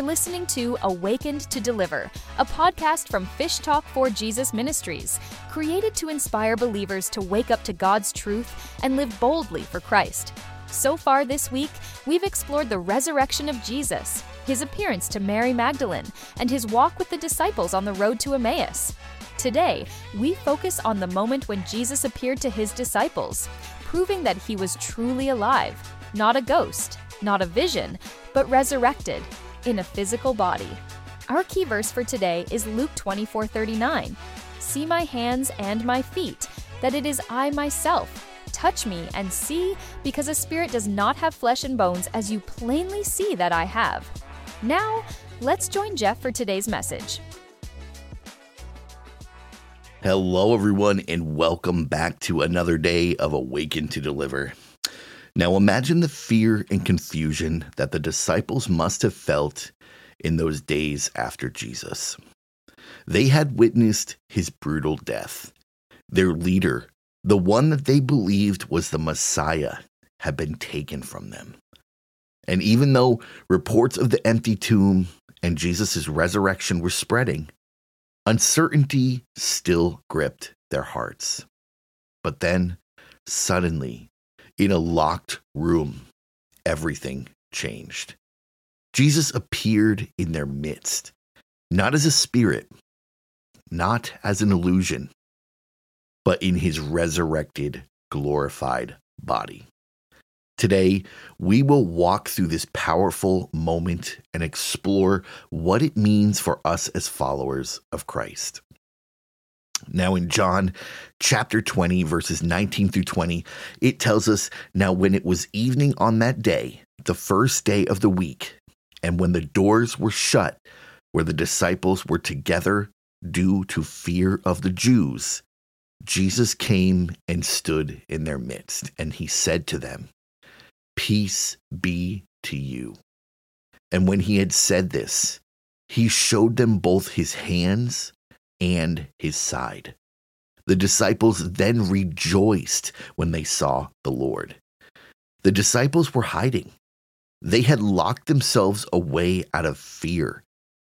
listening to Awakened to Deliver, a podcast from Fish Talk for Jesus Ministries, created to inspire believers to wake up to God's truth and live boldly for Christ. So far this week, we've explored the resurrection of Jesus, his appearance to Mary Magdalene, and his walk with the disciples on the road to Emmaus. Today, we focus on the moment when Jesus appeared to his disciples, proving that he was truly alive, not a ghost, not a vision, but resurrected in a physical body. Our key verse for today is Luke 24:39. "See my hands and my feet, that it is I myself. Touch me and see, because a spirit does not have flesh and bones, as you plainly see that I have." Now, let's join Jeff for today's message. Hello, everyone, and welcome back to another day of Awaken to Deliver. Now, imagine the fear and confusion that the disciples must have felt in those days after Jesus. They had witnessed his brutal death. Their leader, the one that they believed was the Messiah, had been taken from them. And even though reports of the empty tomb and Jesus' resurrection were spreading, uncertainty still gripped their hearts. But then, suddenly, in a locked room, everything changed. Jesus appeared in their midst, not as a spirit, not as an illusion, but in his resurrected, glorified body. Today, we will walk through this powerful moment and explore what it means for us as followers of Christ. Now in John chapter 20, verses 19 through 20, it tells us, "Now when it was evening on that day, the first day of the week, and when the doors were shut where the disciples were together due to fear of the Jews, Jesus came and stood in their midst, and he said to them, 'Peace be to you.' And when he had said this, he showed them both his hands and his side. The disciples then rejoiced when they saw the Lord." The disciples were hiding. They had locked themselves away out of fear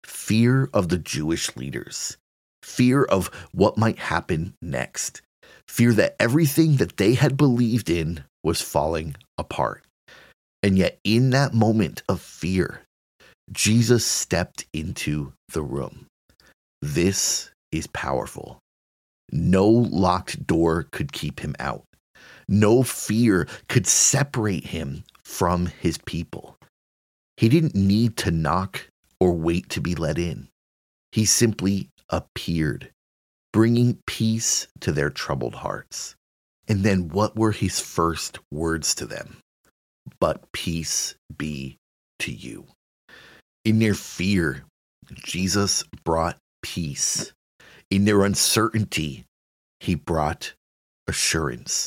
of the Jewish leaders, fear of what might happen next, fear that everything that they had believed in was falling apart. And yet in that moment of fear, Jesus stepped into the room. This is powerful. No locked door could keep him out. No fear could separate him from his people. He didn't need to knock or wait to be let in. He simply appeared, bringing peace to their troubled hearts. And then what were his first words to them? "But peace be to you." In their fear, Jesus brought peace. In their uncertainty, he brought assurance.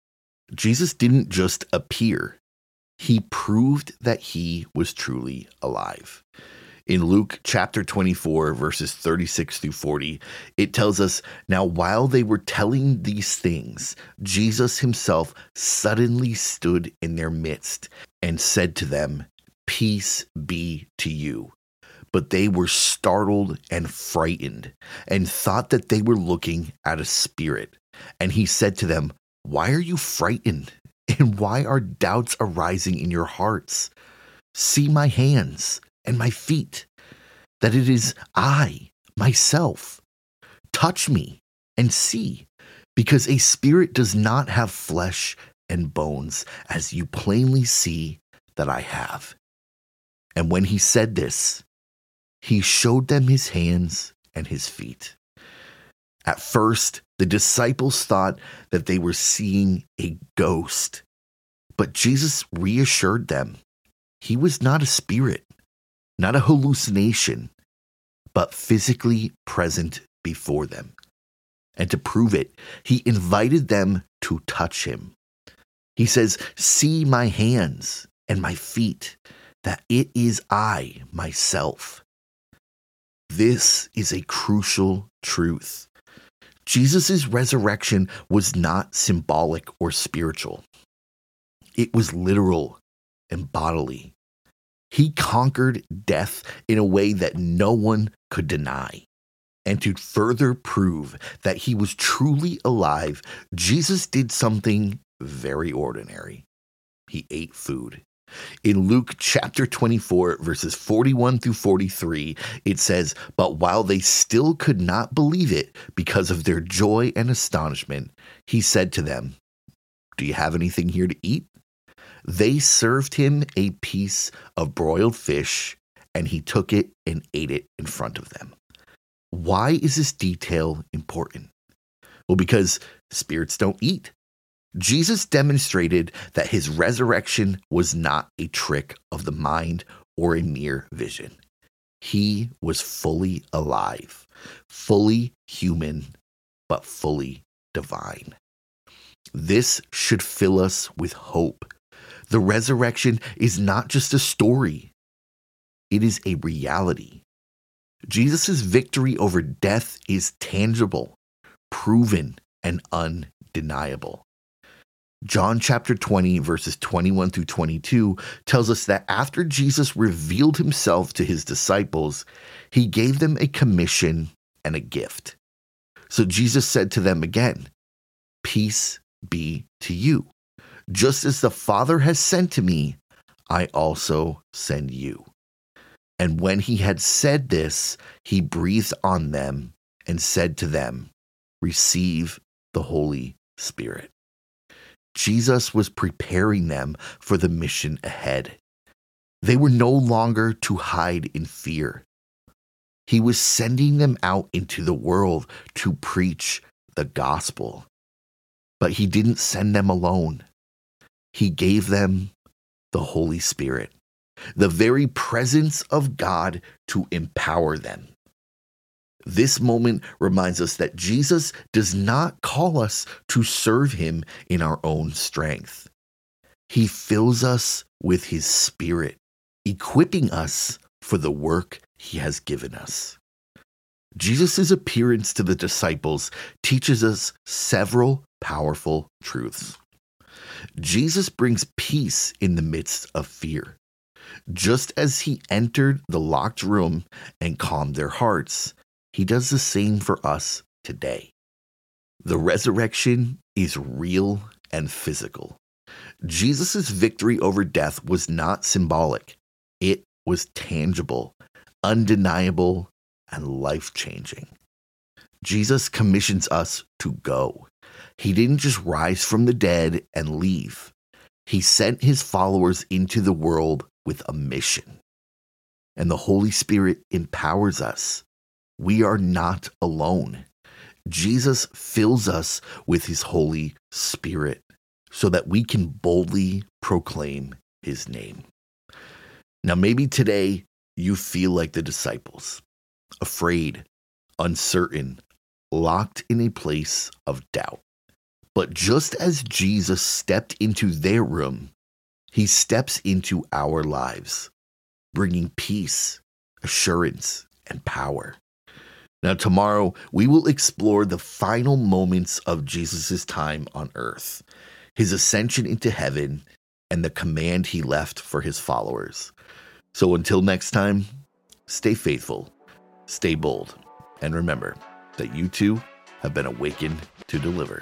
Jesus didn't just appear. He proved that he was truly alive. In Luke chapter 24, verses 36 through 40, it tells us, "Now while they were telling these things, Jesus himself suddenly stood in their midst and said to them, 'Peace be to you.' But they were startled and frightened and thought that they were looking at a spirit. And he said to them, 'Why are you frightened? And why are doubts arising in your hearts? See my hands and my feet, that it is I, myself. Touch me and see, because a spirit does not have flesh and bones, as you plainly see that I have.' And when he said this, he showed them his hands and his feet. At first, the disciples thought that they were seeing a ghost, but Jesus reassured them he was not a spirit, not a hallucination, but physically present before them. And to prove it, he invited them to touch him. He says, "See my hands and my feet, that it is I, myself." This is a crucial truth. Jesus' resurrection was not symbolic or spiritual. It was literal and bodily. He conquered death in a way that no one could deny. And to further prove that he was truly alive, Jesus did something very ordinary. He ate food. In Luke chapter 24, verses 41 through 43, it says, "But while they still could not believe it because of their joy and astonishment, he said to them, 'Do you have anything here to eat?' They served him a piece of broiled fish, and he took it and ate it in front of them." Why is this detail important? Well, because spirits don't eat. Jesus demonstrated that his resurrection was not a trick of the mind or a mere vision. He was fully alive, fully human, but fully divine. This should fill us with hope. The resurrection is not just a story. It is a reality. Jesus' victory over death is tangible, proven, and undeniable. John chapter 20, verses 21 through 22 tells us that after Jesus revealed himself to his disciples, he gave them a commission and a gift. So Jesus said to them again, "Peace be to you. Just as the Father has sent to me, I also send you." And when he had said this, he breathed on them and said to them, "Receive the Holy Spirit." Jesus was preparing them for the mission ahead. They were no longer to hide in fear. He was sending them out into the world to preach the gospel. But he didn't send them alone. He gave them the Holy Spirit, the very presence of God to empower them. This moment reminds us that Jesus does not call us to serve him in our own strength. He fills us with his Spirit, equipping us for the work he has given us. Jesus' appearance to the disciples teaches us several powerful truths. Jesus brings peace in the midst of fear. Just as he entered the locked room and calmed their hearts, he does the same for us today. The resurrection is real and physical. Jesus' victory over death was not symbolic. It was tangible, undeniable, and life-changing. Jesus commissions us to go. He didn't just rise from the dead and leave. He sent his followers into the world with a mission. And the Holy Spirit empowers us. We are not alone. Jesus fills us with his Holy Spirit so that we can boldly proclaim his name. Now, maybe today you feel like the disciples, afraid, uncertain, locked in a place of doubt. But just as Jesus stepped into their room, he steps into our lives, bringing peace, assurance, and power. Now, tomorrow, we will explore the final moments of Jesus' time on earth, his ascension into heaven, and the command he left for his followers. So until next time, stay faithful, stay bold, and remember that you too have been awakened to deliver.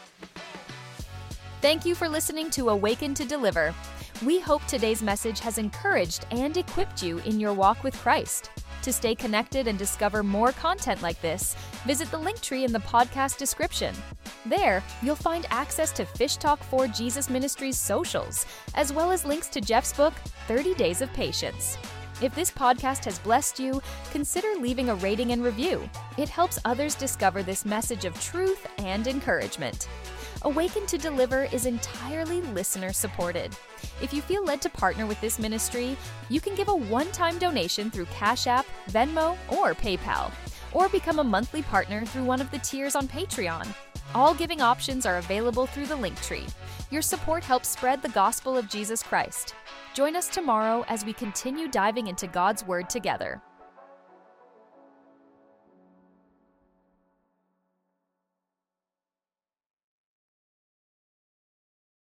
Thank you for listening to Awaken to Deliver. We hope today's message has encouraged and equipped you in your walk with Christ. To stay connected and discover more content like this, visit the link tree in the podcast description. There, you'll find access to Fish Talk for Jesus Ministries socials, as well as links to Jeff's book, 30 Days of Patience. If this podcast has blessed you, consider leaving a rating and review. It helps others discover this message of truth and encouragement. Awaken to Deliver is entirely listener-supported. If you feel led to partner with this ministry, you can give a one-time donation through Cash App, Venmo, or PayPal, or become a monthly partner through one of the tiers on Patreon. All giving options are available through the link tree. Your support helps spread the gospel of Jesus Christ. Join us tomorrow as we continue diving into God's Word together.